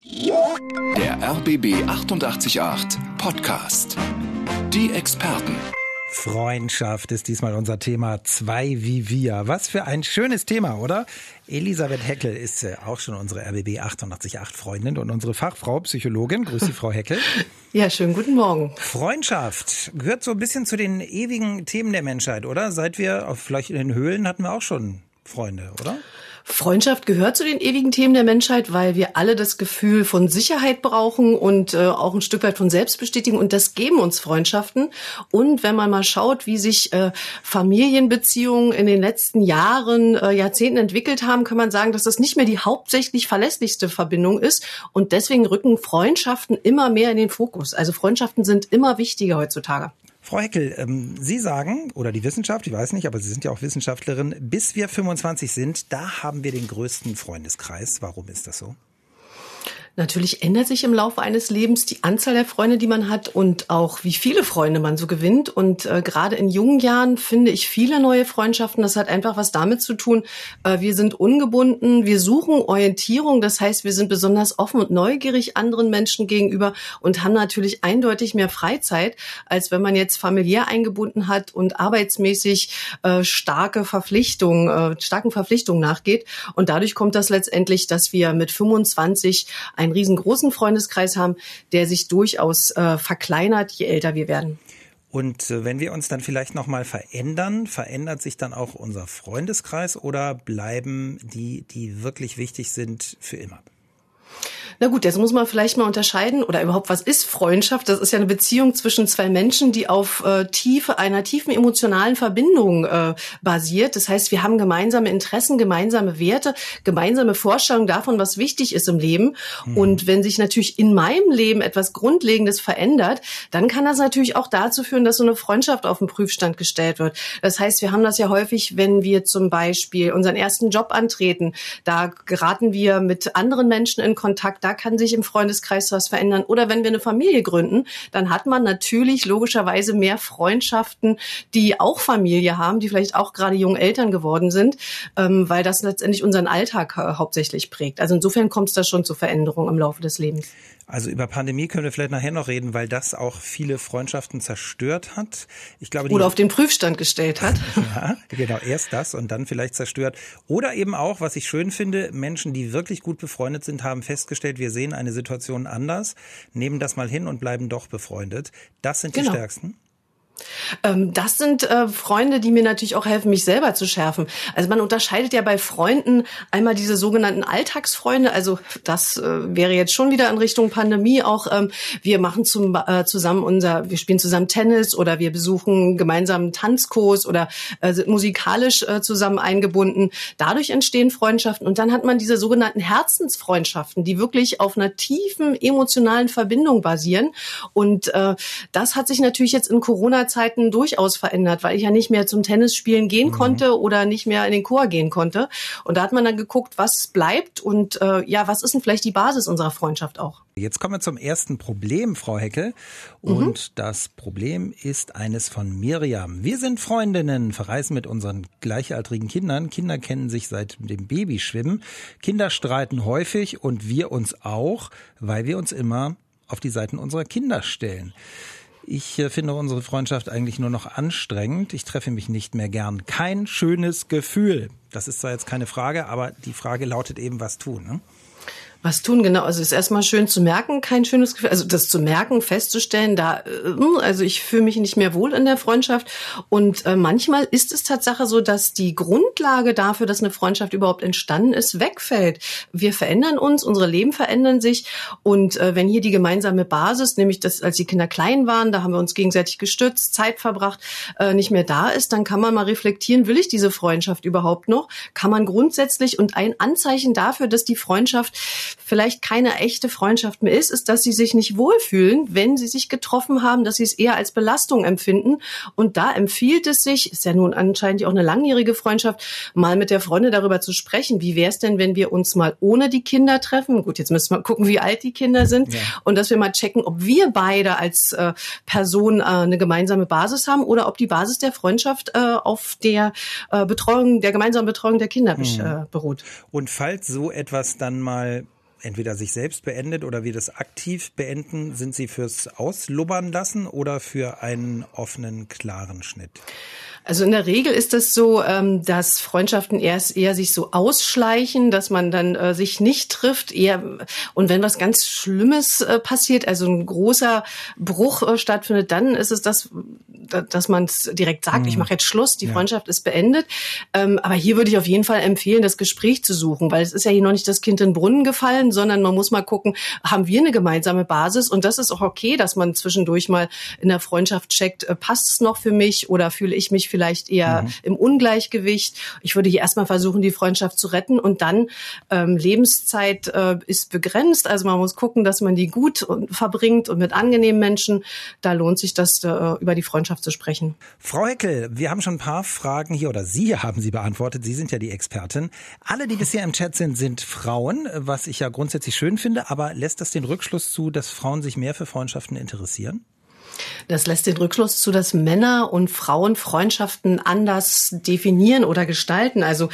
Der RBB 888 Podcast. Die Experten. Freundschaft ist diesmal unser Thema. Zwei wie wir. Was für ein schönes Thema, oder? Elisabeth Heckel ist auch schon unsere RBB 888 Freundin und unsere Fachfrau, Psychologin. Grüß Sie, Frau Heckel. Ja, schönen guten Morgen. Freundschaft gehört so ein bisschen zu den ewigen Themen der Menschheit, oder? Seit wir, vielleicht in den Höhlen, hatten wir auch schon Freunde, oder? Freundschaft gehört zu den ewigen Themen der Menschheit, weil wir alle das Gefühl von Sicherheit brauchen und auch ein Stück weit von Selbstbestätigung. Und das geben uns Freundschaften. Und wenn man mal schaut, wie sich Familienbeziehungen in den letzten Jahren, Jahrzehnten entwickelt haben, kann man sagen, dass das nicht mehr die hauptsächlich verlässlichste Verbindung ist. Und deswegen rücken Freundschaften immer mehr in den Fokus. Also Freundschaften sind immer wichtiger heutzutage. Frau Heckel, Sie sagen, oder die Wissenschaft, ich weiß nicht, aber Sie sind ja auch Wissenschaftlerin, bis wir 25 sind, da haben wir den größten Freundeskreis. Warum ist das so? Natürlich ändert sich im Laufe eines Lebens die Anzahl der Freunde, die man hat und auch wie viele Freunde man so gewinnt. Und gerade in jungen Jahren finde ich viele neue Freundschaften. Das hat einfach was damit zu tun, wir sind ungebunden, wir suchen Orientierung. Das heißt, wir sind besonders offen und neugierig anderen Menschen gegenüber und haben natürlich eindeutig mehr Freizeit, als wenn man jetzt familiär eingebunden hat und arbeitsmäßig starken Verpflichtungen nachgeht. Und dadurch kommt das letztendlich, dass wir mit 25 einen riesengroßen Freundeskreis haben, der sich durchaus verkleinert, je älter wir werden. Und wenn wir uns dann vielleicht nochmal verändern, verändert sich dann auch unser Freundeskreis oder bleiben die wirklich wichtig sind, für immer? Na gut, jetzt muss man vielleicht mal unterscheiden oder überhaupt, was ist Freundschaft? Das ist ja eine Beziehung zwischen zwei Menschen, die auf einer tiefen emotionalen Verbindung basiert. Das heißt, wir haben gemeinsame Interessen, gemeinsame Werte, gemeinsame Vorstellungen davon, was wichtig ist im Leben. Und wenn sich natürlich in meinem Leben etwas Grundlegendes verändert, dann kann das natürlich auch dazu führen, dass so eine Freundschaft auf den Prüfstand gestellt wird. Das heißt, wir haben das ja häufig, wenn wir zum Beispiel unseren ersten Job antreten. Da geraten wir mit anderen Menschen in Kontakt. Da kann sich im Freundeskreis was verändern. Oder wenn wir eine Familie gründen, dann hat man natürlich logischerweise mehr Freundschaften, die auch Familie haben, die vielleicht auch gerade jung Eltern geworden sind, weil das letztendlich unseren Alltag hauptsächlich prägt. Also insofern kommt es da schon zu Veränderungen im Laufe des Lebens. Also über Pandemie können wir vielleicht nachher noch reden, weil das auch viele Freundschaften zerstört hat. Ich glaube, oder auf den Prüfstand gestellt hat. Ja, genau, erst das und dann vielleicht zerstört. Oder eben auch, was ich schön finde, Menschen, die wirklich gut befreundet sind, haben festgestellt, wir sehen eine Situation anders, nehmen das mal hin und bleiben doch befreundet. Das sind die stärksten. Das sind Freunde, die mir natürlich auch helfen, mich selber zu schärfen. Also man unterscheidet ja bei Freunden einmal diese sogenannten Alltagsfreunde. Also das wäre jetzt schon wieder in Richtung Pandemie auch. Wir machen wir spielen zusammen Tennis oder wir besuchen gemeinsam einen Tanzkurs oder sind musikalisch zusammen eingebunden. Dadurch entstehen Freundschaften und dann hat man diese sogenannten Herzensfreundschaften, die wirklich auf einer tiefen emotionalen Verbindung basieren. Und das hat sich natürlich jetzt in Corona-Zeiten durchaus verändert, weil ich ja nicht mehr zum Tennisspielen gehen konnte oder nicht mehr in den Chor gehen konnte. Und da hat man dann geguckt, was bleibt und was ist denn vielleicht die Basis unserer Freundschaft auch? Jetzt kommen wir zum ersten Problem, Frau Heckel. Und das Problem ist eines von Miriam. Wir sind Freundinnen, verreisen mit unseren gleichaltrigen Kindern. Kinder kennen sich seit dem Babyschwimmen. Kinder streiten häufig und wir uns auch, weil wir uns immer auf die Seiten unserer Kinder stellen. Ich finde unsere Freundschaft eigentlich nur noch anstrengend. Ich treffe mich nicht mehr gern. Kein schönes Gefühl. Das ist zwar jetzt keine Frage, aber die Frage lautet eben, was tun, ne? Was tun, genau. Also es ist erstmal schön zu merken, kein schönes Gefühl. Also das zu merken, festzustellen, also ich fühle mich nicht mehr wohl in der Freundschaft. Und manchmal ist es Tatsache so, dass die Grundlage dafür, dass eine Freundschaft überhaupt entstanden ist, wegfällt. Wir verändern uns, unsere Leben verändern sich. Und wenn hier die gemeinsame Basis, nämlich das, als die Kinder klein waren, da haben wir uns gegenseitig gestützt, Zeit verbracht, nicht mehr da ist, dann kann man mal reflektieren, will ich diese Freundschaft überhaupt noch? Kann man grundsätzlich, und ein Anzeichen dafür, dass die Freundschaft vielleicht keine echte Freundschaft mehr ist, dass sie sich nicht wohlfühlen, wenn sie sich getroffen haben, dass sie es eher als Belastung empfinden. Und da empfiehlt es sich, ist ja nun anscheinend auch eine langjährige Freundschaft, mal mit der Freundin darüber zu sprechen. Wie wäre es denn, wenn wir uns mal ohne die Kinder treffen? Gut, jetzt müssen wir gucken, wie alt die Kinder sind. Ja. Und dass wir mal checken, ob wir beide als Person eine gemeinsame Basis haben oder ob die Basis der Freundschaft auf der gemeinsamen Betreuung der Kinder beruht. Und falls so etwas dann mal entweder sich selbst beendet oder wir das aktiv beenden? Sind Sie fürs Auslubbern lassen oder für einen offenen, klaren Schnitt? Also in der Regel ist es so, dass Freundschaften eher sich so ausschleichen, dass man dann sich nicht trifft. Und wenn was ganz Schlimmes passiert, also ein großer Bruch stattfindet, dann ist es dass man es direkt sagt, ich mache jetzt Schluss, die Freundschaft ist beendet. Aber hier würde ich auf jeden Fall empfehlen, das Gespräch zu suchen, weil es ist ja hier noch nicht das Kind in den Brunnen gefallen, sondern man muss mal gucken, haben wir eine gemeinsame Basis? Und das ist auch okay, dass man zwischendurch mal in der Freundschaft checkt, passt es noch für mich oder fühle ich mich vielleicht eher im Ungleichgewicht. Ich würde hier erstmal versuchen, die Freundschaft zu retten und dann Lebenszeit ist begrenzt. Also man muss gucken, dass man die gut verbringt und mit angenehmen Menschen. Da lohnt sich das, über die Freundschaft zu sprechen. Frau Heckel, wir haben schon ein paar Fragen hier oder Sie haben sie beantwortet. Sie sind ja die Expertin. Alle, die bisher im Chat sind Frauen, was ich ja grundsätzlich schön finde. Aber lässt das den Rückschluss zu, dass Frauen sich mehr für Freundschaften interessieren? Das lässt den Rückschluss zu, dass Männer und Frauen Freundschaften anders definieren oder gestalten. Also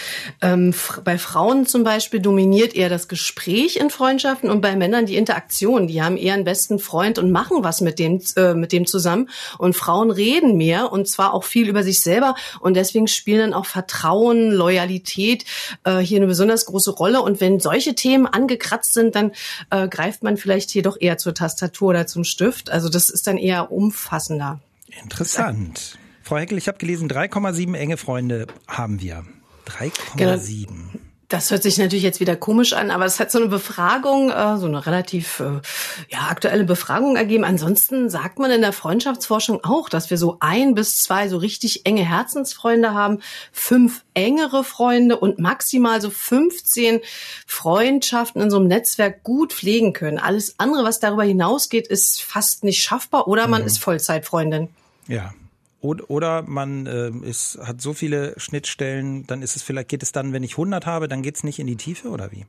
bei Frauen zum Beispiel dominiert eher das Gespräch in Freundschaften und bei Männern die Interaktion. Die haben eher einen besten Freund und machen was mit dem zusammen. Und Frauen reden mehr und zwar auch viel über sich selber. Und deswegen spielen dann auch Vertrauen, Loyalität hier eine besonders große Rolle. Und wenn solche Themen angekratzt sind, dann greift man vielleicht hier doch eher zur Tastatur oder zum Stift. Also das ist dann eher umfassender. Interessant. Frau Heckel, ich habe gelesen, 3,7 enge Freunde haben wir. 3,7. Genau. Das hört sich natürlich jetzt wieder komisch an, aber es hat so eine Befragung, so eine relativ aktuelle Befragung ergeben. Ansonsten sagt man in der Freundschaftsforschung auch, dass wir so 1 bis 2 so richtig enge Herzensfreunde haben, 5 engere Freunde und maximal so 15 Freundschaften in so einem Netzwerk gut pflegen können. Alles andere, was darüber hinausgeht, ist fast nicht schaffbar oder man ist Vollzeitfreundin. Ja. Oder man hat so viele Schnittstellen, dann geht es dann, wenn ich 100 habe, dann geht's nicht in die Tiefe oder wie?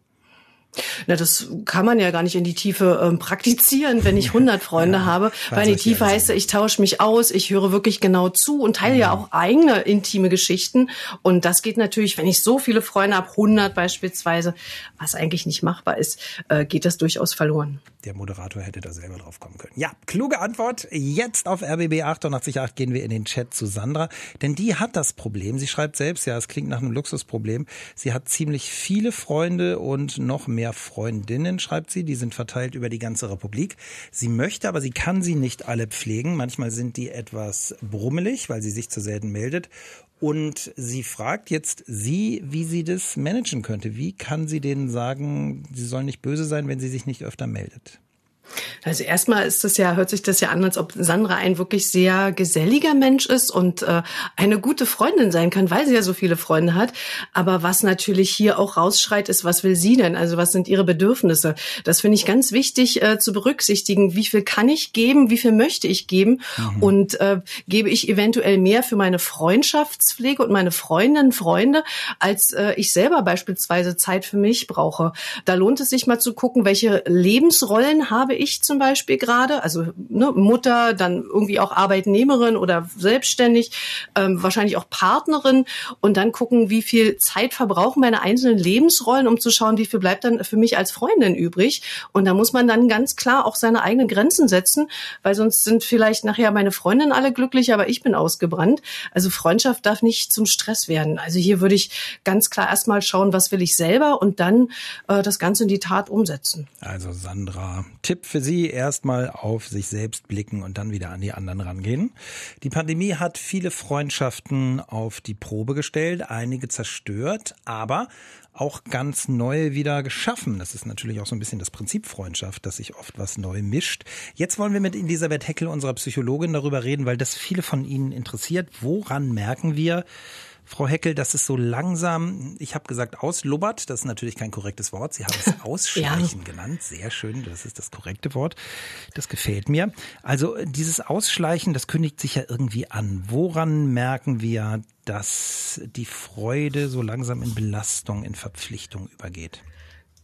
Na, das kann man ja gar nicht in die Tiefe praktizieren, wenn ich 100 Freunde habe. Weil in die Tiefe heißt ja, ich tausche mich aus, ich höre wirklich genau zu und teile ja auch eigene intime Geschichten. Und das geht natürlich, wenn ich so viele Freunde habe, 100 beispielsweise, was eigentlich nicht machbar ist, geht das durchaus verloren. Der Moderator hätte da selber drauf kommen können. Ja, kluge Antwort. Jetzt auf RBB 88.8 gehen wir in den Chat zu Sandra. Denn die hat das Problem. Sie schreibt selbst, ja, es klingt nach einem Luxusproblem. Sie hat ziemlich viele Freunde und noch mehr Freundinnen, schreibt sie. Die sind verteilt über die ganze Republik. Sie möchte, aber sie kann sie nicht alle pflegen. Manchmal sind die etwas brummelig, weil sie sich zu selten meldet. Und sie fragt jetzt wie sie das managen könnte. Wie kann sie denen sagen, sie sollen nicht böse sein, wenn sie sich nicht öfter meldet? Also erstmal hört sich das ja an, als ob Sandra ein wirklich sehr geselliger Mensch ist und eine gute Freundin sein kann, weil sie ja so viele Freunde hat. Aber was natürlich hier auch rausschreit, ist, was will sie denn? Also was sind ihre Bedürfnisse? Das finde ich ganz wichtig zu berücksichtigen. Wie viel kann ich geben? Wie viel möchte ich geben? Und gebe ich eventuell mehr für meine Freundschaftspflege und meine Freundinnen, Freunde, als ich selber beispielsweise Zeit für mich brauche? Da lohnt es sich mal zu gucken, welche Lebensrollen habe ich zum Beispiel gerade, also Mutter, dann irgendwie auch Arbeitnehmerin oder selbstständig, wahrscheinlich auch Partnerin und dann gucken, wie viel Zeit verbrauchen meine einzelnen Lebensrollen, um zu schauen, wie viel bleibt dann für mich als Freundin übrig. Und da muss man dann ganz klar auch seine eigenen Grenzen setzen, weil sonst sind vielleicht nachher meine Freundinnen alle glücklich, aber ich bin ausgebrannt. Also Freundschaft darf nicht zum Stress werden. Also hier würde ich ganz klar erstmal schauen, was will ich selber und dann das Ganze in die Tat umsetzen. Also Sandra, Tipp für Sie, erstmal auf sich selbst blicken und dann wieder an die anderen rangehen. Die Pandemie hat viele Freundschaften auf die Probe gestellt, einige zerstört, aber auch ganz neue wieder geschaffen. Das ist natürlich auch so ein bisschen das Prinzip Freundschaft, dass sich oft was neu mischt. Jetzt wollen wir mit Elisabeth Heckel, unserer Psychologin, darüber reden, weil das viele von Ihnen interessiert. Woran merken wir, Frau Heckel, dass es so langsam, ich habe gesagt auslubbert, das ist natürlich kein korrektes Wort, Sie haben es Ausschleichen genannt, sehr schön, das ist das korrekte Wort, das gefällt mir. Also dieses Ausschleichen, das kündigt sich ja irgendwie an. Woran merken wir, dass die Freude so langsam in Belastung, in Verpflichtung übergeht?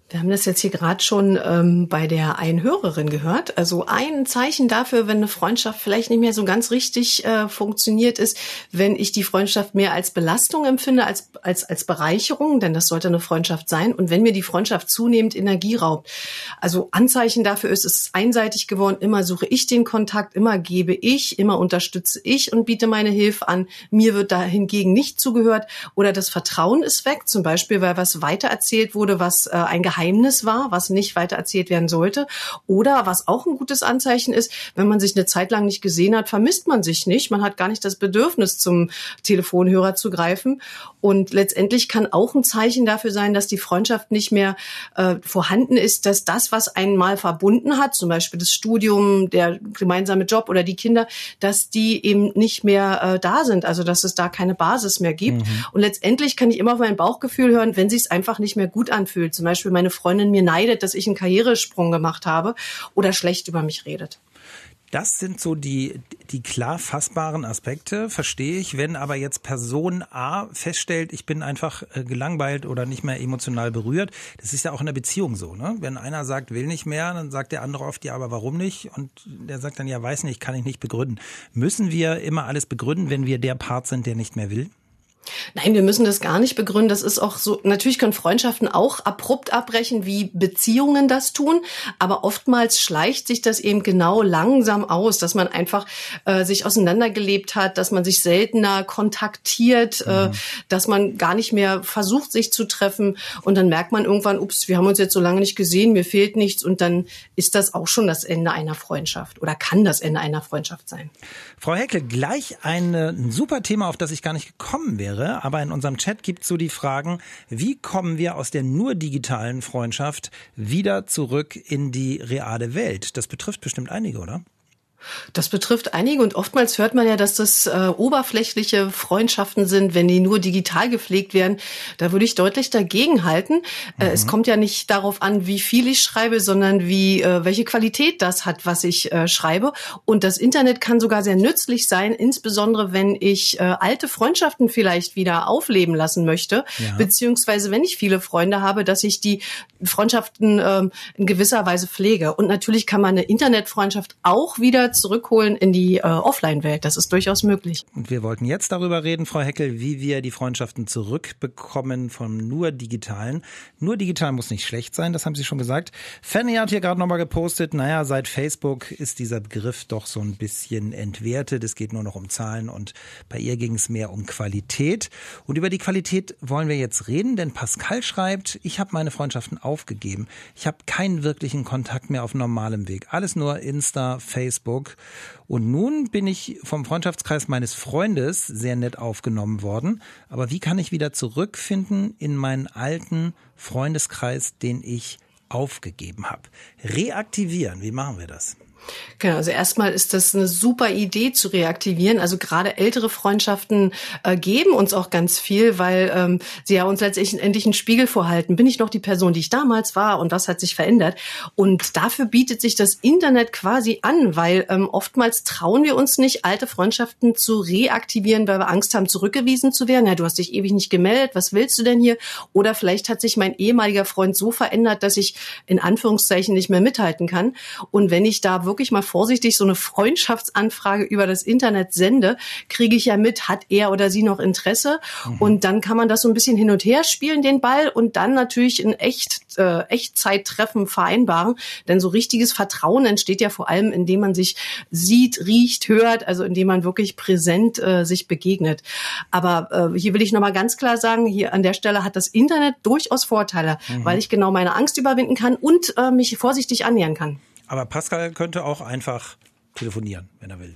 Wir haben das jetzt hier gerade schon bei der einen Hörerin gehört. Also ein Zeichen dafür, wenn eine Freundschaft vielleicht nicht mehr so ganz richtig funktioniert, ist, wenn ich die Freundschaft mehr als Belastung empfinde, als Bereicherung, denn das sollte eine Freundschaft sein. Und wenn mir die Freundschaft zunehmend Energie raubt. Also Anzeichen dafür ist, es ist einseitig geworden. Immer suche ich den Kontakt, immer gebe ich, immer unterstütze ich und biete meine Hilfe an. Mir wird da hingegen nicht zugehört. Oder das Vertrauen ist weg, zum Beispiel, weil was weitererzählt wurde, was ein Geheimnis war, was nicht weiter erzählt werden sollte. Oder was auch ein gutes Anzeichen ist, wenn man sich eine Zeit lang nicht gesehen hat, vermisst man sich nicht. Man hat gar nicht das Bedürfnis, zum Telefonhörer zu greifen. Und letztendlich kann auch ein Zeichen dafür sein, dass die Freundschaft nicht mehr vorhanden ist, dass das, was einen mal verbunden hat, zum Beispiel das Studium, der gemeinsame Job oder die Kinder, dass die eben nicht mehr da sind. Also dass es da keine Basis mehr gibt. Und letztendlich kann ich immer auf mein Bauchgefühl hören, wenn sich es einfach nicht mehr gut anfühlt. Zum Beispiel meine Freundin mir neidet, dass ich einen Karrieresprung gemacht habe oder schlecht über mich redet. Das sind so die klar fassbaren Aspekte, verstehe ich. Wenn aber jetzt Person A feststellt, ich bin einfach gelangweilt oder nicht mehr emotional berührt, das ist ja auch in der Beziehung so, ne? Wenn einer sagt, will nicht mehr, dann sagt der andere oft, ja, aber warum nicht? Und der sagt dann, ja, weiß nicht, kann ich nicht begründen. Müssen wir immer alles begründen, wenn wir der Part sind, der nicht mehr will? Nein, wir müssen das gar nicht begründen. Das ist auch so, natürlich können Freundschaften auch abrupt abbrechen, wie Beziehungen das tun. Aber oftmals schleicht sich das eben genau langsam aus, dass man einfach sich auseinandergelebt hat, dass man sich seltener kontaktiert, dass man gar nicht mehr versucht, sich zu treffen. Und dann merkt man irgendwann, ups, wir haben uns jetzt so lange nicht gesehen, mir fehlt nichts. Und dann ist das auch schon das Ende einer Freundschaft oder kann das Ende einer Freundschaft sein. Frau Heckel, gleich ein super Thema, auf das ich gar nicht gekommen wäre. Aber in unserem Chat gibt es so die Fragen, wie kommen wir aus der nur digitalen Freundschaft wieder zurück in die reale Welt? Das betrifft bestimmt einige, oder? Das betrifft einige und oftmals hört man ja, dass das oberflächliche Freundschaften sind, wenn die nur digital gepflegt werden. Da würde ich deutlich dagegen halten. Es kommt ja nicht darauf an, wie viel ich schreibe, sondern welche Qualität das hat, was ich schreibe. Und das Internet kann sogar sehr nützlich sein, insbesondere wenn ich alte Freundschaften vielleicht wieder aufleben lassen möchte, beziehungsweise wenn ich viele Freunde habe, dass ich die Freundschaften in gewisser Weise pflege. Und natürlich kann man eine Internetfreundschaft auch wieder zurückholen in die Offline-Welt. Das ist durchaus möglich. Und wir wollten jetzt darüber reden, Frau Heckel, wie wir die Freundschaften zurückbekommen vom nur Digitalen. Nur digital muss nicht schlecht sein, das haben Sie schon gesagt. Fanny hat hier gerade nochmal gepostet, naja, seit Facebook ist dieser Begriff doch so ein bisschen entwertet. Es geht nur noch um Zahlen und bei ihr ging es mehr um Qualität. Und über die Qualität wollen wir jetzt reden, denn Pascal schreibt, ich habe meine Freundschaften aufgegeben. Ich habe keinen wirklichen Kontakt mehr auf normalem Weg. Alles nur Insta, Facebook. Und nun bin ich vom Freundschaftskreis meines Freundes sehr nett aufgenommen worden. Aber wie kann ich wieder zurückfinden in meinen alten Freundeskreis, den ich aufgegeben habe? Reaktivieren, wie machen wir das? Genau, also erstmal ist das eine super Idee zu reaktivieren. Also gerade ältere Freundschaften geben uns auch ganz viel, weil sie ja uns letztendlich einen Spiegel vorhalten. Bin ich noch die Person, die ich damals war und was hat sich verändert? Und dafür bietet sich das Internet quasi an, weil oftmals trauen wir uns nicht, alte Freundschaften zu reaktivieren, weil wir Angst haben, zurückgewiesen zu werden. Ja, du hast dich ewig nicht gemeldet, was willst du denn hier? Oder vielleicht hat sich mein ehemaliger Freund so verändert, dass ich in Anführungszeichen nicht mehr mithalten kann. Und wenn ich da wirklich mal vorsichtig so eine Freundschaftsanfrage über das Internet sende, kriege ich ja mit, hat er oder sie noch Interesse? Und dann kann man das so ein bisschen hin und her spielen, den Ball, und dann natürlich in Echtzeittreffen vereinbaren. Denn so richtiges Vertrauen entsteht ja vor allem, indem man sich sieht, riecht, hört, also indem man wirklich präsent sich begegnet. Aber hier will ich nochmal ganz klar sagen, hier an der Stelle hat das Internet durchaus Vorteile, weil ich genau meine Angst überwinden kann und mich vorsichtig annähern kann. Aber Pascal könnte auch einfach telefonieren, wenn er will.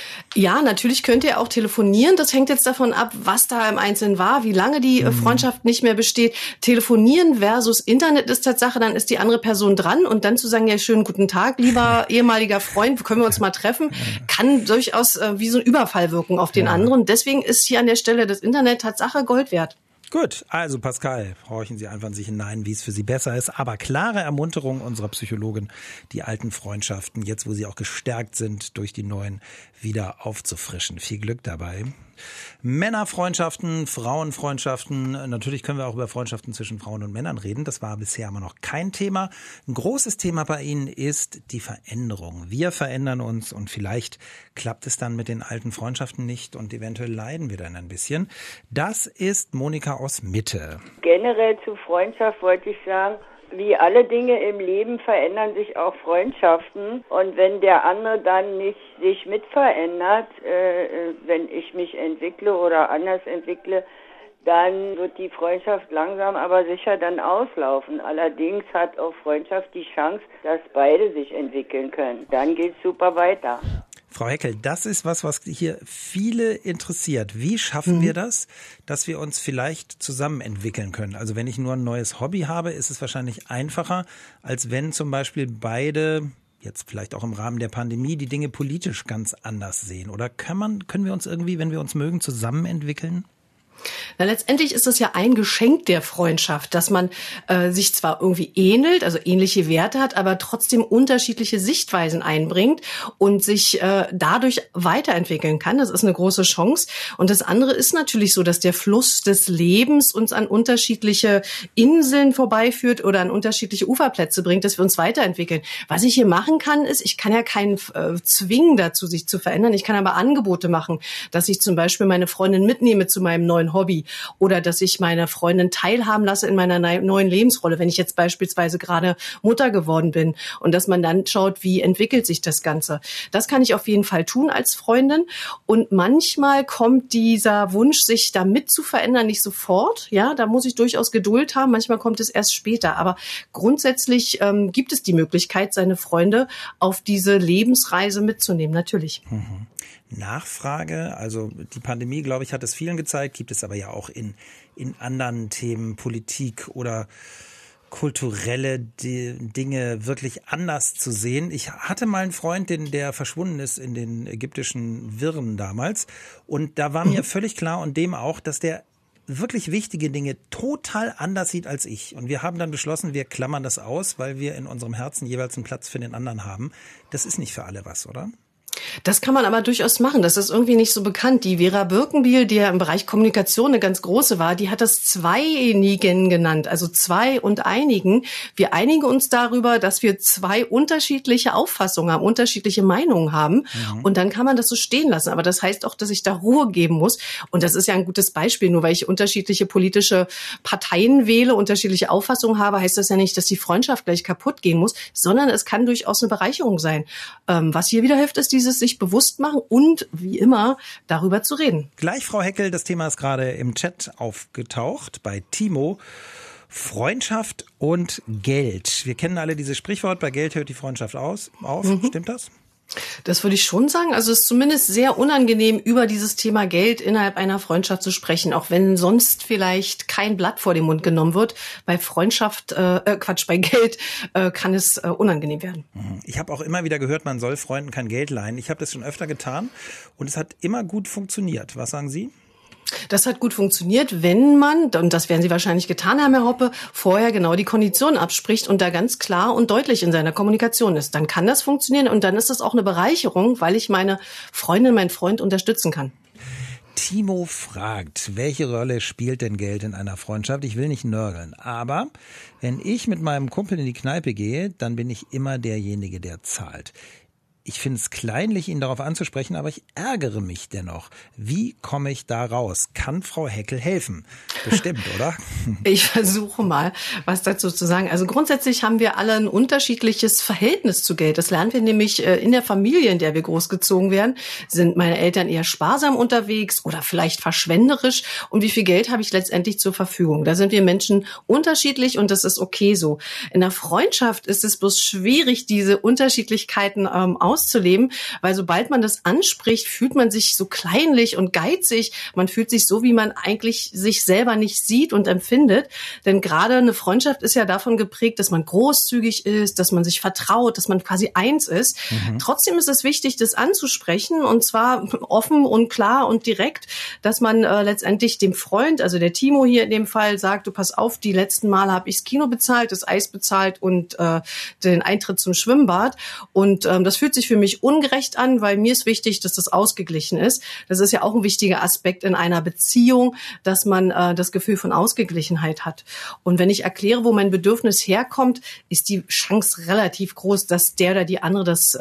Ja, natürlich könnte er auch telefonieren. Das hängt jetzt davon ab, was da im Einzelnen war, wie lange die Freundschaft nicht mehr besteht. Telefonieren versus Internet ist Tatsache, dann ist die andere Person dran, und dann zu sagen, ja, schönen guten Tag, lieber ehemaliger Freund, können wir uns mal treffen, kann durchaus wie so ein Überfall wirken auf den anderen. Deswegen ist hier an der Stelle das Internet Tatsache Gold wert. Gut, also Pascal, horchen Sie einfach in sich hinein, wie es für Sie besser ist. Aber klare Ermunterung unserer Psychologin, die alten Freundschaften, jetzt wo sie auch gestärkt sind, durch die neuen wieder aufzufrischen. Viel Glück dabei. Männerfreundschaften, Frauenfreundschaften. Natürlich können wir auch über Freundschaften zwischen Frauen und Männern reden. Das war bisher immer noch kein Thema. Ein großes Thema bei Ihnen ist die Veränderung. Wir verändern uns und vielleicht klappt es dann mit den alten Freundschaften nicht und eventuell leiden wir dann ein bisschen. Das ist Monika aus Mitte. Generell zu Freundschaft wollte ich sagen, wie alle Dinge im Leben verändern sich auch Freundschaften. Und wenn der andere dann nicht sich mit verändert, wenn ich mich entwickle oder anders entwickle, dann wird die Freundschaft langsam aber sicher dann auslaufen. Allerdings hat auch Freundschaft die Chance, dass beide sich entwickeln können. Dann geht's super weiter. Frau Heckel, das ist was hier viele interessiert. Wie schaffen wir das, dass wir uns vielleicht zusammen entwickeln können? Also wenn ich nur ein neues Hobby habe, ist es wahrscheinlich einfacher, als wenn zum Beispiel beide, jetzt vielleicht auch im Rahmen der Pandemie, die Dinge politisch ganz anders sehen. Oder können wir uns irgendwie, wenn wir uns mögen, zusammen entwickeln? Na, letztendlich ist es ja ein Geschenk der Freundschaft, dass man sich zwar irgendwie ähnelt, also ähnliche Werte hat, aber trotzdem unterschiedliche Sichtweisen einbringt und sich dadurch weiterentwickeln kann. Das ist eine große Chance. Und das andere ist natürlich so, dass der Fluss des Lebens uns an unterschiedliche Inseln vorbeiführt oder an unterschiedliche Uferplätze bringt, dass wir uns weiterentwickeln. Was ich hier machen kann, ist, ich kann ja keinen zwingen dazu, sich zu verändern. Ich kann aber Angebote machen, dass ich zum Beispiel meine Freundin mitnehme zu meinem neuen Hobby oder dass ich meine Freundin teilhaben lasse in meiner neuen Lebensrolle, wenn ich jetzt beispielsweise gerade Mutter geworden bin und dass man dann schaut, wie entwickelt sich das Ganze. Das kann ich auf jeden Fall tun als Freundin und manchmal kommt dieser Wunsch, sich da mit zu verändern, nicht sofort. Ja, da muss ich durchaus Geduld haben. Manchmal kommt es erst später. Aber grundsätzlich gibt es die Möglichkeit, seine Freunde auf diese Lebensreise mitzunehmen, natürlich. Nachfrage, also die Pandemie, glaube ich, hat es vielen gezeigt, gibt es aber ja auch in anderen Themen, Politik oder kulturelle Dinge wirklich anders zu sehen. Ich hatte mal einen Freund, der verschwunden ist in den ägyptischen Wirren damals und da war mir völlig klar und dem auch, dass der wirklich wichtige Dinge total anders sieht als ich. Und wir haben dann beschlossen, wir klammern das aus, weil wir in unserem Herzen jeweils einen Platz für den anderen haben. Das ist nicht für alle was, oder? Das kann man aber durchaus machen. Das ist irgendwie nicht so bekannt. Die Vera Birkenbiel, die ja im Bereich Kommunikation eine ganz große war, die hat das Zweinigen genannt, also zwei und einigen. Wir einigen uns darüber, dass wir zwei unterschiedliche Auffassungen haben, unterschiedliche Meinungen haben. Und dann kann man das so stehen lassen. Aber das heißt auch, dass ich da Ruhe geben muss. Und das ist ja ein gutes Beispiel. Nur weil ich unterschiedliche politische Parteien wähle, unterschiedliche Auffassungen habe, heißt das ja nicht, dass die Freundschaft gleich kaputt gehen muss, sondern es kann durchaus eine Bereicherung sein. Was hier wieder hilft, ist dieses sich bewusst machen und wie immer darüber zu reden. Gleich, Frau Heckel, das Thema ist gerade im Chat aufgetaucht bei Timo. Freundschaft und Geld. Wir kennen alle dieses Sprichwort, bei Geld hört die Freundschaft auf. Stimmt das? Das würde ich schon sagen. Also es ist zumindest sehr unangenehm, über dieses Thema Geld innerhalb einer Freundschaft zu sprechen, auch wenn sonst vielleicht kein Blatt vor den Mund genommen wird. Bei bei Geld kann es unangenehm werden. Ich habe auch immer wieder gehört, man soll Freunden kein Geld leihen. Ich habe das schon öfter getan und es hat immer gut funktioniert. Was sagen Sie? Das hat gut funktioniert, wenn man, und das werden Sie wahrscheinlich getan haben, Herr Hoppe, vorher genau die Konditionen abspricht und da ganz klar und deutlich in seiner Kommunikation ist. Dann kann das funktionieren und dann ist das auch eine Bereicherung, weil ich meine Freundin, meinen Freund unterstützen kann. Timo fragt, welche Rolle spielt denn Geld in einer Freundschaft? Ich will nicht nörgeln, aber wenn ich mit meinem Kumpel in die Kneipe gehe, dann bin ich immer derjenige, der zahlt. Ich finde es kleinlich, ihn darauf anzusprechen, aber ich ärgere mich dennoch. Wie komme ich da raus? Kann Frau Heckel helfen? Bestimmt, oder? Ich versuche mal, was dazu zu sagen. Also grundsätzlich haben wir alle ein unterschiedliches Verhältnis zu Geld. Das lernen wir nämlich in der Familie, in der wir großgezogen werden. Sind meine Eltern eher sparsam unterwegs oder vielleicht verschwenderisch? Und wie viel Geld habe ich letztendlich zur Verfügung? Da sind wir Menschen unterschiedlich und das ist okay so. In der Freundschaft ist es bloß schwierig, diese Unterschiedlichkeiten auszuleben, weil sobald man das anspricht, fühlt man sich so kleinlich und geizig. Man fühlt sich so, wie man eigentlich sich selber nicht sieht und empfindet. Denn gerade eine Freundschaft ist ja davon geprägt, dass man großzügig ist, dass man sich vertraut, dass man quasi eins ist. Trotzdem ist es wichtig, das anzusprechen und zwar offen und klar und direkt, dass man letztendlich dem Freund, also der Timo hier in dem Fall, sagt, du pass auf, die letzten Male habe ich das Kino bezahlt, das Eis bezahlt und den Eintritt zum Schwimmbad und das fühlt sich für mich ungerecht an, weil mir ist wichtig, dass das ausgeglichen ist. Das ist ja auch ein wichtiger Aspekt in einer Beziehung, dass man das Gefühl von Ausgeglichenheit hat. Und wenn ich erkläre, wo mein Bedürfnis herkommt, ist die Chance relativ groß, dass der oder die andere das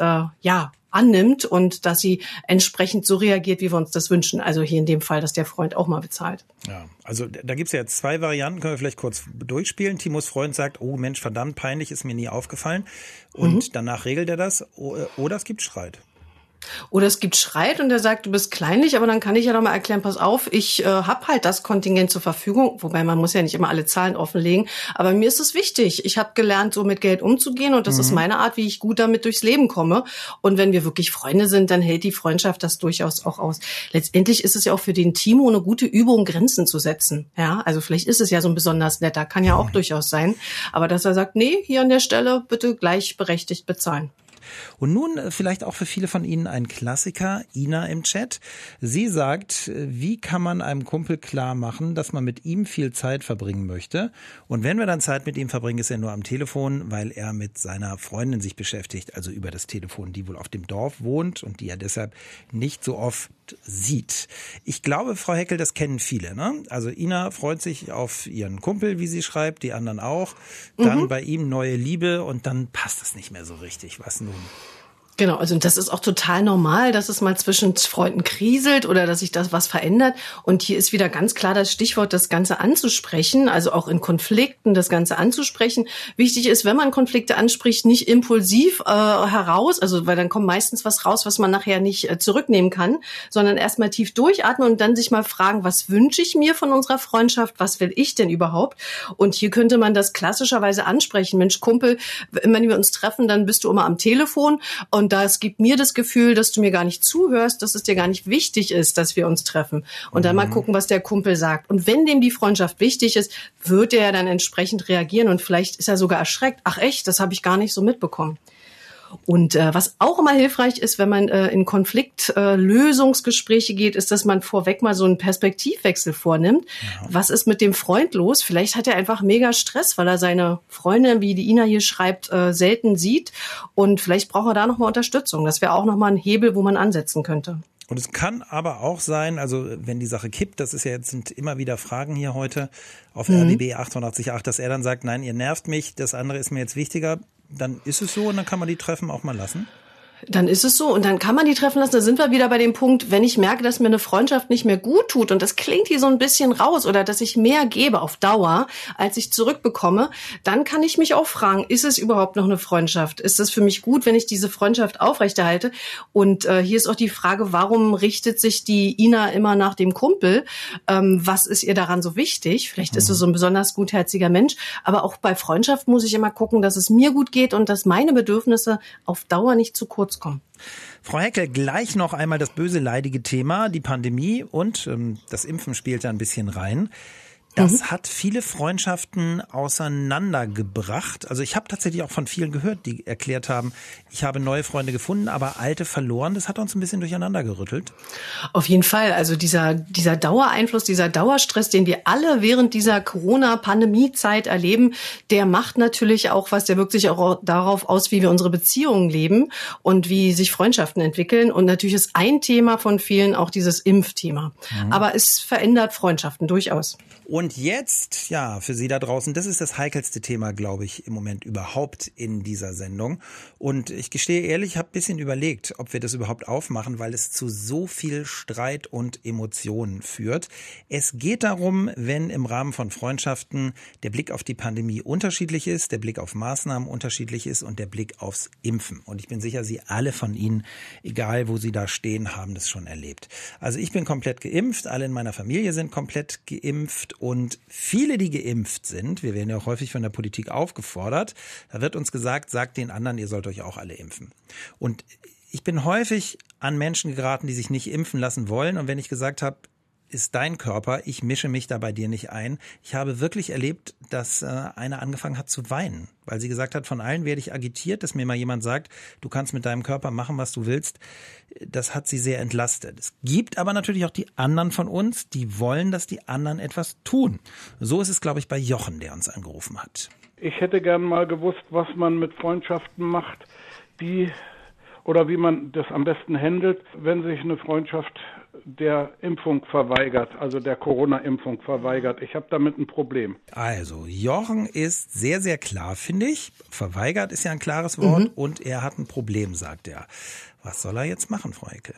annimmt und dass sie entsprechend so reagiert, wie wir uns das wünschen. Also hier in dem Fall, dass der Freund auch mal bezahlt. Ja, also da gibt's ja jetzt 2 Varianten, können wir vielleicht kurz durchspielen. Timos Freund sagt, oh Mensch, verdammt peinlich, ist mir nie aufgefallen. Und danach regelt er das. Oder es gibt Streit. Oder es gibt Streit und er sagt, du bist kleinlich, aber dann kann ich ja noch mal erklären, pass auf, ich habe halt das Kontingent zur Verfügung, wobei man muss ja nicht immer alle Zahlen offenlegen, aber mir ist es wichtig. Ich habe gelernt, so mit Geld umzugehen und das ist meine Art, wie ich gut damit durchs Leben komme. Und wenn wir wirklich Freunde sind, dann hält die Freundschaft das durchaus auch aus. Letztendlich ist es ja auch für den Timo eine gute Übung, Grenzen zu setzen. Ja, also vielleicht ist es ja so ein besonders netter, kann ja auch durchaus sein. Aber dass er sagt, nee, hier an der Stelle bitte gleichberechtigt bezahlen. Und nun vielleicht auch für viele von Ihnen ein Klassiker, Ina im Chat. Sie sagt, wie kann man einem Kumpel klar machen, dass man mit ihm viel Zeit verbringen möchte? Und wenn wir dann Zeit mit ihm verbringen, ist er nur am Telefon, weil er mit seiner Freundin sich beschäftigt, also über das Telefon, die wohl auf dem Dorf wohnt und die er deshalb nicht so oft sieht. Ich glaube, Frau Heckel, das kennen viele, ne? Also Ina freut sich auf ihren Kumpel, wie sie schreibt, die anderen auch. Dann bei ihm neue Liebe und dann passt es nicht mehr so richtig. Was nun? Genau, also das ist auch total normal, dass es mal zwischen Freunden kriselt oder dass sich das was verändert. Und hier ist wieder ganz klar das Stichwort, das Ganze anzusprechen, also auch in Konflikten das Ganze anzusprechen. Wichtig ist, wenn man Konflikte anspricht, nicht impulsiv heraus, also weil dann kommt meistens was raus, was man nachher nicht zurücknehmen kann, sondern erstmal tief durchatmen und dann sich mal fragen, was wünsche ich mir von unserer Freundschaft, was will ich denn überhaupt? Und hier könnte man das klassischerweise ansprechen. Mensch, Kumpel, wenn wir uns treffen, dann bist du immer am Telefon und das gibt mir das Gefühl, dass du mir gar nicht zuhörst, dass es dir gar nicht wichtig ist, dass wir uns treffen. Und dann mal gucken, was der Kumpel sagt. Und wenn dem die Freundschaft wichtig ist, wird er dann entsprechend reagieren und vielleicht ist er sogar erschreckt. Ach echt, das habe ich gar nicht so mitbekommen. Und was auch immer hilfreich ist, wenn man in Konfliktlösungsgespräche geht, ist, dass man vorweg mal so einen Perspektivwechsel vornimmt. Ja. Was ist mit dem Freund los? Vielleicht hat er einfach mega Stress, weil er seine Freundin, wie die Ina hier schreibt, selten sieht. Und vielleicht braucht er da nochmal Unterstützung. Das wäre auch nochmal ein Hebel, wo man ansetzen könnte. Und es kann aber auch sein, also wenn die Sache kippt, das ist ja jetzt sind immer wieder Fragen hier heute auf RBB 888, dass er dann sagt, nein, ihr nervt mich, das andere ist mir jetzt wichtiger, dann ist es so und dann kann man die Treffen auch mal lassen. Dann ist es so und dann kann man die treffen lassen. Da sind wir wieder bei dem Punkt, wenn ich merke, dass mir eine Freundschaft nicht mehr gut tut und das klingt hier so ein bisschen raus oder dass ich mehr gebe auf Dauer, als ich zurückbekomme, dann kann ich mich auch fragen, ist es überhaupt noch eine Freundschaft? Ist es für mich gut, wenn ich diese Freundschaft aufrechterhalte? Und hier ist auch die Frage, warum richtet sich die Ina immer nach dem Kumpel? Was ist ihr daran so wichtig? Vielleicht ist sie so ein besonders gutherziger Mensch, aber auch bei Freundschaft muss ich immer gucken, dass es mir gut geht und dass meine Bedürfnisse auf Dauer nicht zu kurz kommen. Frau Heckel, gleich noch einmal das böse leidige Thema, die Pandemie und das Impfen spielt da ein bisschen rein. Das hat viele Freundschaften auseinandergebracht. Also ich habe tatsächlich auch von vielen gehört, die erklärt haben, ich habe neue Freunde gefunden, aber alte verloren. Das hat uns ein bisschen durcheinander gerüttelt. Auf jeden Fall. Also dieser Dauereinfluss, dieser Dauerstress, den wir alle während dieser Corona-Pandemie-Zeit erleben, der macht natürlich auch was, der wirkt sich auch darauf aus, wie wir unsere Beziehungen leben und wie sich Freundschaften entwickeln. Und natürlich ist ein Thema von vielen auch dieses Impfthema. Aber es verändert Freundschaften durchaus. Und jetzt, ja, für Sie da draußen, das ist das heikelste Thema, glaube ich, im Moment überhaupt in dieser Sendung. Und ich gestehe ehrlich, ich habe ein bisschen überlegt, ob wir das überhaupt aufmachen, weil es zu so viel Streit und Emotionen führt. Es geht darum, wenn im Rahmen von Freundschaften der Blick auf die Pandemie unterschiedlich ist, der Blick auf Maßnahmen unterschiedlich ist und der Blick aufs Impfen. Und ich bin sicher, Sie alle von Ihnen, egal wo Sie da stehen, haben das schon erlebt. Also ich bin komplett geimpft, alle in meiner Familie sind komplett geimpft. Und viele, die geimpft sind, wir werden ja auch häufig von der Politik aufgefordert, da wird uns gesagt, sagt den anderen, ihr sollt euch auch alle impfen. Und ich bin häufig an Menschen geraten, die sich nicht impfen lassen wollen. Und wenn ich gesagt habe, ist dein Körper, ich mische mich da bei dir nicht ein. Ich habe wirklich erlebt, dass eine angefangen hat zu weinen, weil sie gesagt hat, von allen werde ich agitiert, dass mir mal jemand sagt, du kannst mit deinem Körper machen, was du willst. Das hat sie sehr entlastet. Es gibt aber natürlich auch die anderen von uns, die wollen, dass die anderen etwas tun. So ist es, glaube ich, bei Jochen, der uns angerufen hat. Ich hätte gern mal gewusst, was man mit Freundschaften macht, die oder wie man das am besten handelt, wenn sich eine Freundschaft der Impfung verweigert, also der Corona-Impfung verweigert. Ich habe damit ein Problem. Also, Jochen ist sehr, sehr klar, finde ich. Verweigert ist ja ein klares Wort und er hat ein Problem, sagt er. Was soll er jetzt machen, Frau Heckel?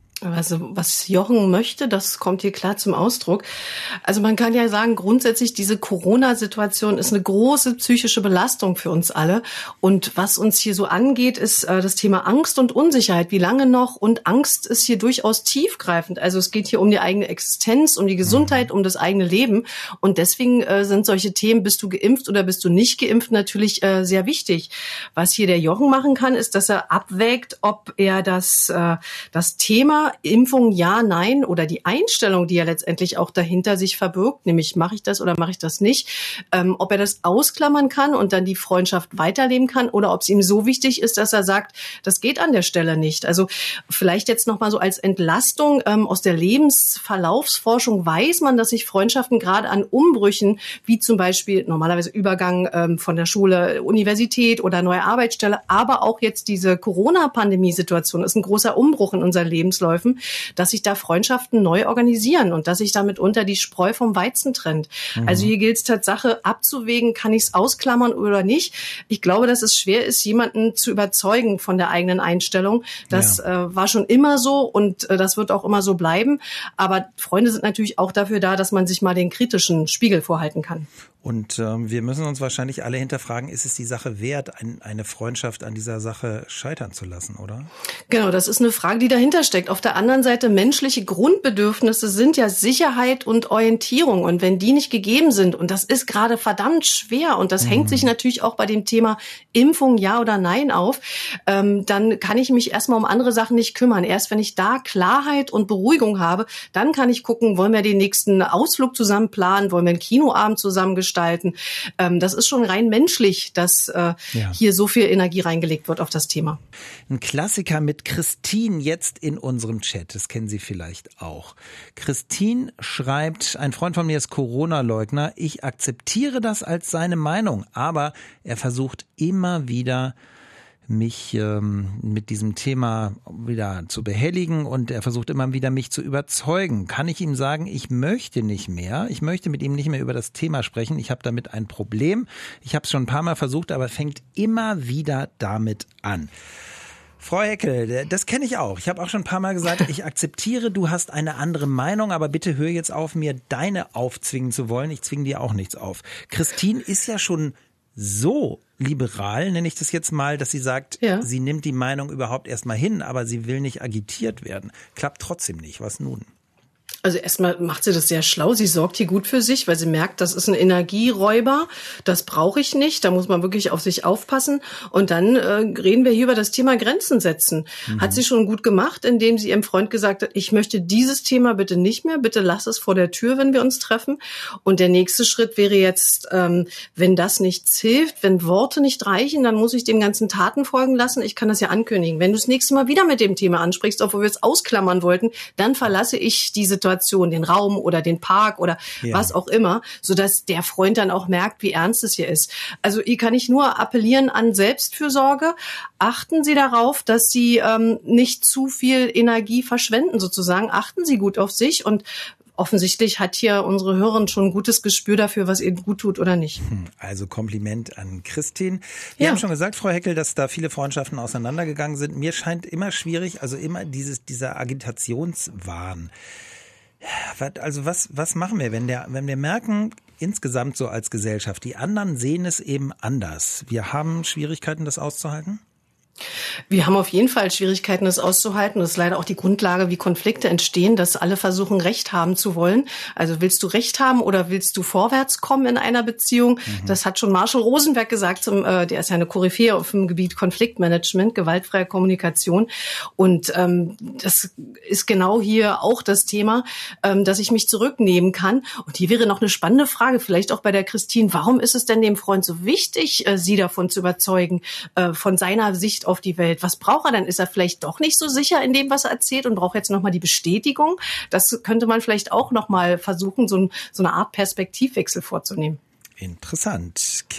Also was Jochen möchte, das kommt hier klar zum Ausdruck. Also man kann ja sagen, grundsätzlich diese Corona-Situation ist eine große psychische Belastung für uns alle. Und was uns hier so angeht, ist das Thema Angst und Unsicherheit. Wie lange noch? Und Angst ist hier durchaus tiefgreifend. Also es geht hier um die eigene Existenz, um die Gesundheit, um das eigene Leben. Und deswegen sind solche Themen, bist du geimpft oder bist du nicht geimpft, natürlich sehr wichtig. Was hier der Jochen machen kann, ist, dass er abwägt, ob er das Thema Impfung ja, nein oder die Einstellung, die ja letztendlich auch dahinter sich verbirgt, nämlich mache ich das oder mache ich das nicht, ob er das ausklammern kann und dann die Freundschaft weiterleben kann oder ob es ihm so wichtig ist, dass er sagt, das geht an der Stelle nicht. Also vielleicht jetzt nochmal so als Entlastung aus der Lebensverlaufsforschung weiß man, dass sich Freundschaften gerade an Umbrüchen, wie zum Beispiel normalerweise Übergang von der Schule, Universität oder neue Arbeitsstelle, aber auch jetzt diese Corona-Pandemie-Situation ist ein großer Umbruch in unseren Lebensläufen, dass sich da Freundschaften neu organisieren und dass sich damit unter die Spreu vom Weizen trennt. Also hier gilt es Tatsache abzuwägen, kann ich es ausklammern oder nicht. Ich glaube, dass es schwer ist, jemanden zu überzeugen von der eigenen Einstellung. Das war schon immer so und das wird auch immer so bleiben. Aber Freunde sind natürlich auch dafür da, dass man sich mal den kritischen Spiegel vorhalten kann. Und wir müssen uns wahrscheinlich alle hinterfragen, ist es die Sache wert, eine Freundschaft an dieser Sache scheitern zu lassen, oder? Genau, das ist eine Frage, die dahinter steckt. Auf der anderen Seite, menschliche Grundbedürfnisse sind ja Sicherheit und Orientierung. Und wenn die nicht gegeben sind, und das ist gerade verdammt schwer, und das hängt sich natürlich auch bei dem Thema Impfung ja oder nein auf, dann kann ich mich erstmal um andere Sachen nicht kümmern. Erst wenn ich da Klarheit und Beruhigung habe, dann kann ich gucken, wollen wir den nächsten Ausflug zusammen planen, wollen wir einen Kinoabend zusammen gestalten. Das ist schon rein menschlich, dass hier so viel Energie reingelegt wird auf das Thema. Ein Klassiker mit Christine jetzt in unserem Chat, das kennen Sie vielleicht auch. Christine schreibt, ein Freund von mir ist Corona-Leugner, ich akzeptiere das als seine Meinung, aber er versucht immer wieder mich mit diesem Thema wieder zu behelligen und er versucht immer wieder mich zu überzeugen. Kann ich ihm sagen, ich möchte nicht mehr, ich möchte mit ihm nicht mehr über das Thema sprechen, ich habe damit ein Problem. Ich habe es schon ein paar Mal versucht, aber fängt immer wieder damit an. Frau Heckel, das kenne ich auch. Ich habe auch schon ein paar Mal gesagt, ich akzeptiere, du hast eine andere Meinung, aber bitte hör jetzt auf, mir deine aufzwingen zu wollen. Ich zwinge dir auch nichts auf. Christine ist ja schon so liberal, nenne ich das jetzt mal, dass sie sagt, sie nimmt die Meinung überhaupt erstmal hin, aber sie will nicht agitiert werden. Klappt trotzdem nicht. Was nun? Also erstmal macht sie das sehr schlau. Sie sorgt hier gut für sich, weil sie merkt, das ist ein Energieräuber. Das brauche ich nicht. Da muss man wirklich auf sich aufpassen. Und dann reden wir hier über das Thema Grenzen setzen. Hat sie schon gut gemacht, indem sie ihrem Freund gesagt hat, ich möchte dieses Thema bitte nicht mehr. Bitte lass es vor der Tür, wenn wir uns treffen. Und der nächste Schritt wäre jetzt, wenn das nichts hilft, wenn Worte nicht reichen, dann muss ich dem ganzen Taten folgen lassen. Ich kann das ja ankündigen. Wenn du das nächste Mal wieder mit dem Thema ansprichst, obwohl wir es ausklammern wollten, dann verlasse ich die Situation, den Raum oder den Park oder was auch immer, sodass der Freund dann auch merkt, wie ernst es hier ist. Also hier kann ich nur appellieren an Selbstfürsorge. Achten Sie darauf, dass Sie nicht zu viel Energie verschwenden sozusagen. Achten Sie gut auf sich und offensichtlich hat hier unsere Hörerin schon ein gutes Gespür dafür, was ihr gut tut oder nicht. Also Kompliment an Christine. Wir haben schon gesagt, Frau Heckel, dass da viele Freundschaften auseinandergegangen sind. Mir scheint immer schwierig, also immer dieser Agitationswahn. Also was machen wir, wenn wir merken, insgesamt so als Gesellschaft, die anderen sehen es eben anders. Wir haben Schwierigkeiten, das auszuhalten? Wir haben auf jeden Fall Schwierigkeiten, das auszuhalten. Das ist leider auch die Grundlage, wie Konflikte entstehen, dass alle versuchen, Recht haben zu wollen. Also willst du Recht haben oder willst du vorwärts kommen in einer Beziehung? Das hat schon Marshall Rosenberg gesagt, der ist ja eine Koryphäe auf dem Gebiet Konfliktmanagement, gewaltfreie Kommunikation. Und das ist genau hier auch das Thema, dass ich mich zurücknehmen kann. Und hier wäre noch eine spannende Frage, vielleicht auch bei der Christine, warum ist es denn dem Freund so wichtig, sie davon zu überzeugen, von seiner Sicht auf die Welt. Was braucht er denn? Ist er vielleicht doch nicht so sicher in dem, was er erzählt und braucht jetzt nochmal die Bestätigung? Das könnte man vielleicht auch nochmal versuchen, so eine Art Perspektivwechsel vorzunehmen. Interessant.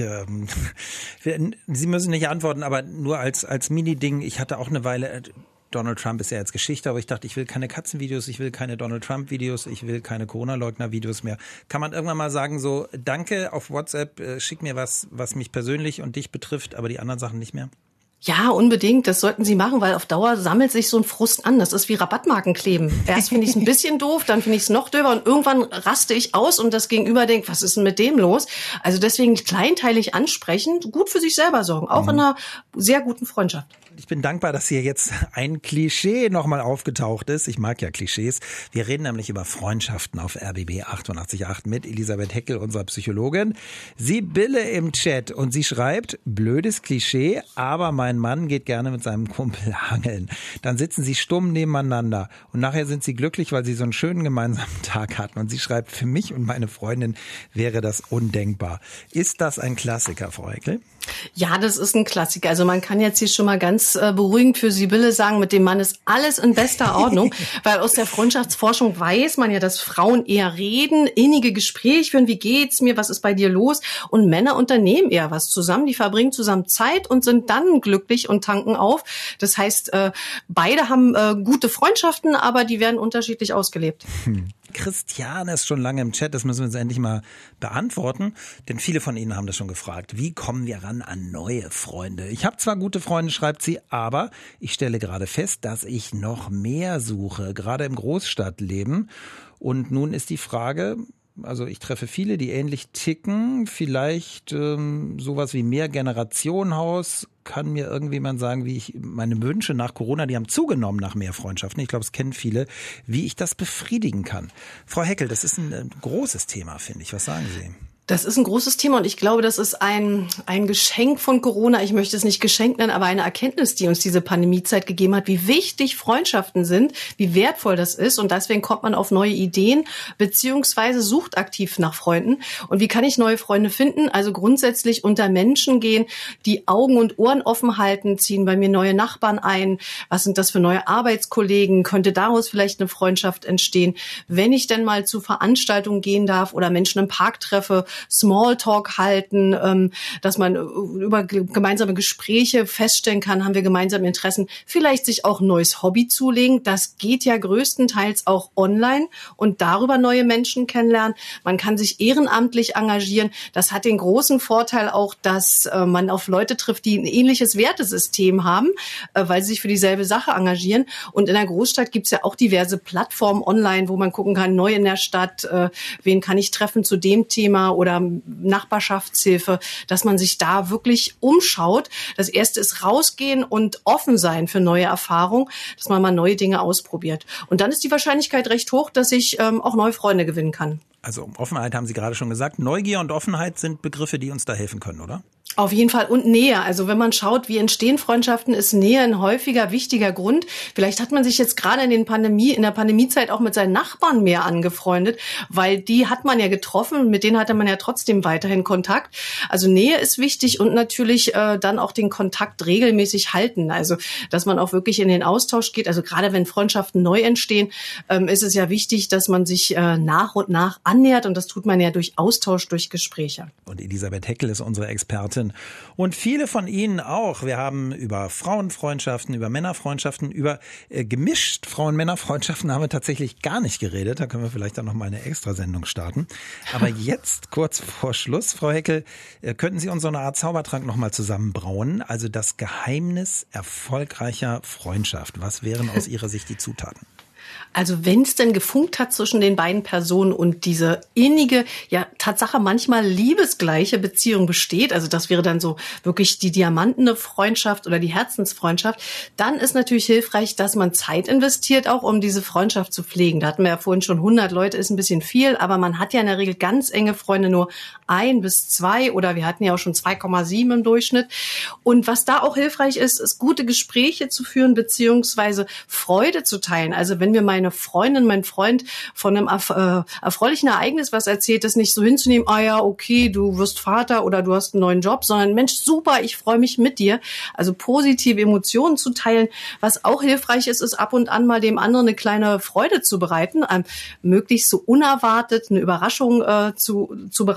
Sie müssen nicht antworten, aber nur als Mini-Ding. Ich hatte auch eine Weile, Donald Trump ist ja jetzt Geschichte, aber ich dachte, ich will keine Katzenvideos, ich will keine Donald Trump-Videos, ich will keine Corona-Leugner-Videos mehr. Kann man irgendwann mal sagen, so, danke auf WhatsApp, schick mir was mich persönlich und dich betrifft, aber die anderen Sachen nicht mehr? Ja, unbedingt. Das sollten Sie machen, weil auf Dauer sammelt sich so ein Frust an. Das ist wie Rabattmarken kleben. Erst finde ich es ein bisschen doof, dann finde ich es noch döber und irgendwann raste ich aus und das Gegenüber denkt, was ist denn mit dem los? Also deswegen kleinteilig ansprechen, gut für sich selber sorgen, auch in einer sehr guten Freundschaft. Ich bin dankbar, dass hier jetzt ein Klischee nochmal aufgetaucht ist. Ich mag ja Klischees. Wir reden nämlich über Freundschaften auf RBB 88.8 mit Elisabeth Heckel, unserer Psychologin. Sibylle im Chat und sie schreibt, blödes Klischee, aber mein Mann geht gerne mit seinem Kumpel angeln. Dann sitzen sie stumm nebeneinander und nachher sind sie glücklich, weil sie so einen schönen gemeinsamen Tag hatten. Und sie schreibt, für mich und meine Freundin wäre das undenkbar. Ist das ein Klassiker, Frau Heckel? Ja, das ist ein Klassiker. Also man kann jetzt hier schon mal ganz beruhigend für Sibylle sagen, mit dem Mann ist alles in bester Ordnung, weil aus der Freundschaftsforschung weiß man ja, dass Frauen eher reden, innige Gespräche führen, wie geht's mir, was ist bei dir los? Und Männer unternehmen eher was zusammen, die verbringen zusammen Zeit und sind dann glücklich und tanken auf. Das heißt, beide haben gute Freundschaften, aber die werden unterschiedlich ausgelebt. Christiane ist schon lange im Chat, das müssen wir uns endlich mal beantworten, denn viele von Ihnen haben das schon gefragt. Wie kommen wir ran an neue Freunde? Ich habe zwar gute Freunde, schreibt sie, aber ich stelle gerade fest, dass ich noch mehr suche, gerade im Großstadtleben. Und nun ist die Frage, also ich treffe viele, die ähnlich ticken, vielleicht sowas wie Mehrgenerationenhaus. Kann mir irgendjemand sagen, wie ich meine Wünsche nach Corona, die haben zugenommen nach mehr Freundschaften, ich glaube, es kennen viele, wie ich das befriedigen kann. Frau Heckel, das ist ein großes Thema, finde ich. Was sagen Sie? Das ist ein großes Thema und ich glaube, das ist ein Geschenk von Corona. Ich möchte es nicht Geschenk nennen, aber eine Erkenntnis, die uns diese Pandemiezeit gegeben hat, wie wichtig Freundschaften sind, wie wertvoll das ist und deswegen kommt man auf neue Ideen beziehungsweise sucht aktiv nach Freunden. Und wie kann ich neue Freunde finden? Also grundsätzlich unter Menschen gehen, die Augen und Ohren offen halten, ziehen bei mir neue Nachbarn ein. Was sind das für neue Arbeitskollegen? Könnte daraus vielleicht eine Freundschaft entstehen? Wenn ich denn mal zu Veranstaltungen gehen darf oder Menschen im Park treffe, Smalltalk halten, dass man über gemeinsame Gespräche feststellen kann, haben wir gemeinsame Interessen, vielleicht sich auch ein neues Hobby zulegen. Das geht ja größtenteils auch online und darüber neue Menschen kennenlernen. Man kann sich ehrenamtlich engagieren. Das hat den großen Vorteil auch, dass man auf Leute trifft, die ein ähnliches Wertesystem haben, weil sie sich für dieselbe Sache engagieren. Und in der Großstadt gibt es ja auch diverse Plattformen online, wo man gucken kann, neu in der Stadt, wen kann ich treffen zu dem Thema oder Nachbarschaftshilfe, dass man sich da wirklich umschaut. Das Erste ist rausgehen und offen sein für neue Erfahrungen, dass man mal neue Dinge ausprobiert. Und dann ist die Wahrscheinlichkeit recht hoch, dass ich auch neue Freunde gewinnen kann. Also Offenheit haben Sie gerade schon gesagt. Neugier und Offenheit sind Begriffe, die uns da helfen können, oder? Auf jeden Fall und Nähe. Also wenn man schaut, wie entstehen Freundschaften, ist Nähe ein häufiger, wichtiger Grund. Vielleicht hat man sich jetzt gerade in der Pandemiezeit auch mit seinen Nachbarn mehr angefreundet, weil die hat man ja getroffen, mit denen hatte man ja trotzdem weiterhin Kontakt. Also Nähe ist wichtig und natürlich dann auch den Kontakt regelmäßig halten. Also dass man auch wirklich in den Austausch geht. Also gerade wenn Freundschaften neu entstehen, ist es ja wichtig, dass man sich nach und nach annähert und das tut man ja durch Austausch, durch Gespräche. Und Elisabeth Heckel ist unsere Expertin. Und viele von Ihnen auch. Wir haben über Frauenfreundschaften, über Männerfreundschaften, über gemischt Frauen-Männer-Freundschaften haben wir tatsächlich gar nicht geredet. Da können wir vielleicht dann noch mal eine Extrasendung starten. Aber jetzt, kurz vor Schluss, Frau Heckel, könnten Sie uns so eine Art Zaubertrank noch mal zusammenbrauen? Also das Geheimnis erfolgreicher Freundschaft. Was wären aus Ihrer Sicht die Zutaten? Also wenn es denn gefunkt hat zwischen den beiden Personen und diese innige, ja Tatsache manchmal liebesgleiche Beziehung besteht, also das wäre dann so wirklich die diamantene Freundschaft oder die Herzensfreundschaft, dann ist natürlich hilfreich, dass man Zeit investiert, auch um diese Freundschaft zu pflegen. Da hatten wir ja vorhin schon 100 Leute, ist ein bisschen viel, aber man hat ja in der Regel ganz enge Freunde, nur 1 bis 2 oder wir hatten ja auch schon 2,7 im Durchschnitt. Und was da auch hilfreich ist, ist gute Gespräche zu führen, beziehungsweise Freude zu teilen. Also wenn mir meine Freundin, mein Freund von einem erfreulichen Ereignis was erzählt, das nicht so hinzunehmen, ah ja, okay, du wirst Vater oder du hast einen neuen Job, sondern Mensch, super, ich freue mich mit dir. Also positive Emotionen zu teilen. Was auch hilfreich ist, ist ab und an mal dem anderen eine kleine Freude zu bereiten, möglichst so unerwartet eine Überraschung zu bereiten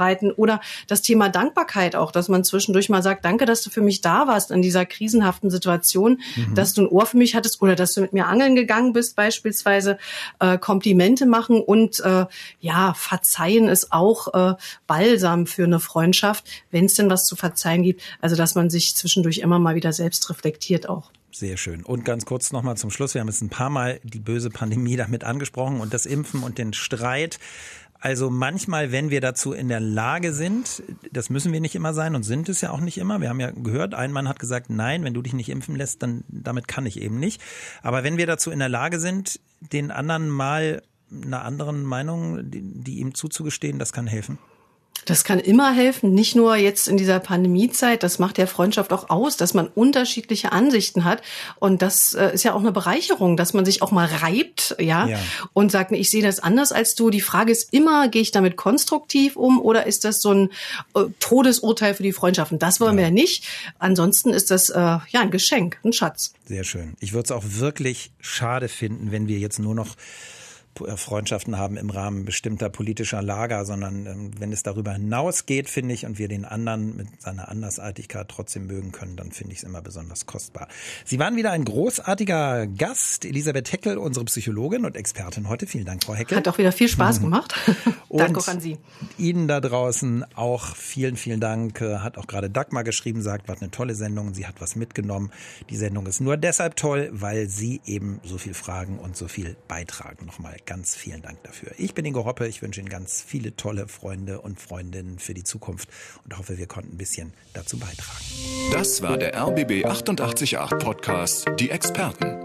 Oder das Thema Dankbarkeit auch, dass man zwischendurch mal sagt, danke, dass du für mich da warst in dieser krisenhaften Situation, dass du ein Ohr für mich hattest oder dass du mit mir angeln gegangen bist beispielsweise, Komplimente machen und verzeihen ist auch Balsam für eine Freundschaft, wenn es denn was zu verzeihen gibt. Also dass man sich zwischendurch immer mal wieder selbst reflektiert auch. Sehr schön. Und ganz kurz nochmal zum Schluss. Wir haben jetzt ein paar Mal die böse Pandemie damit angesprochen und das Impfen und den Streit. Also manchmal, wenn wir dazu in der Lage sind, das müssen wir nicht immer sein und sind es ja auch nicht immer. Wir haben ja gehört, ein Mann hat gesagt, nein, wenn du dich nicht impfen lässt, dann damit kann ich eben nicht. Aber wenn wir dazu in der Lage sind, den anderen mal einer anderen Meinung, die ihm zuzugestehen, das kann helfen. Das kann immer helfen, nicht nur jetzt in dieser Pandemiezeit, das macht ja Freundschaft auch aus, dass man unterschiedliche Ansichten hat und das ist ja auch eine Bereicherung, dass man sich auch mal reibt, und sagt, ich sehe das anders als du. Die Frage ist immer, gehe ich damit konstruktiv um oder ist das so ein Todesurteil für die Freundschaften? Das wollen wir ja nicht. Ansonsten ist das ein Geschenk, ein Schatz. Sehr schön. Ich würde es auch wirklich schade finden, wenn wir jetzt nur noch Freundschaften haben im Rahmen bestimmter politischer Lager, sondern wenn es darüber hinausgeht, finde ich, und wir den anderen mit seiner Andersartigkeit trotzdem mögen können, dann finde ich es immer besonders kostbar. Sie waren wieder ein großartiger Gast, Elisabeth Heckel, unsere Psychologin und Expertin heute. Vielen Dank, Frau Heckel. Hat auch wieder viel Spaß gemacht. Danke auch an Sie. Ihnen da draußen auch vielen, vielen Dank. Hat auch gerade Dagmar geschrieben, sagt, was eine tolle Sendung. Sie hat was mitgenommen. Die Sendung ist nur deshalb toll, weil Sie eben so viel fragen und so viel beitragen. Nochmal ganz vielen Dank dafür. Ich bin Ingo Hoppe. Ich wünsche Ihnen ganz viele tolle Freunde und Freundinnen für die Zukunft und hoffe, wir konnten ein bisschen dazu beitragen. Das war der RBB 888 Podcast, die Experten.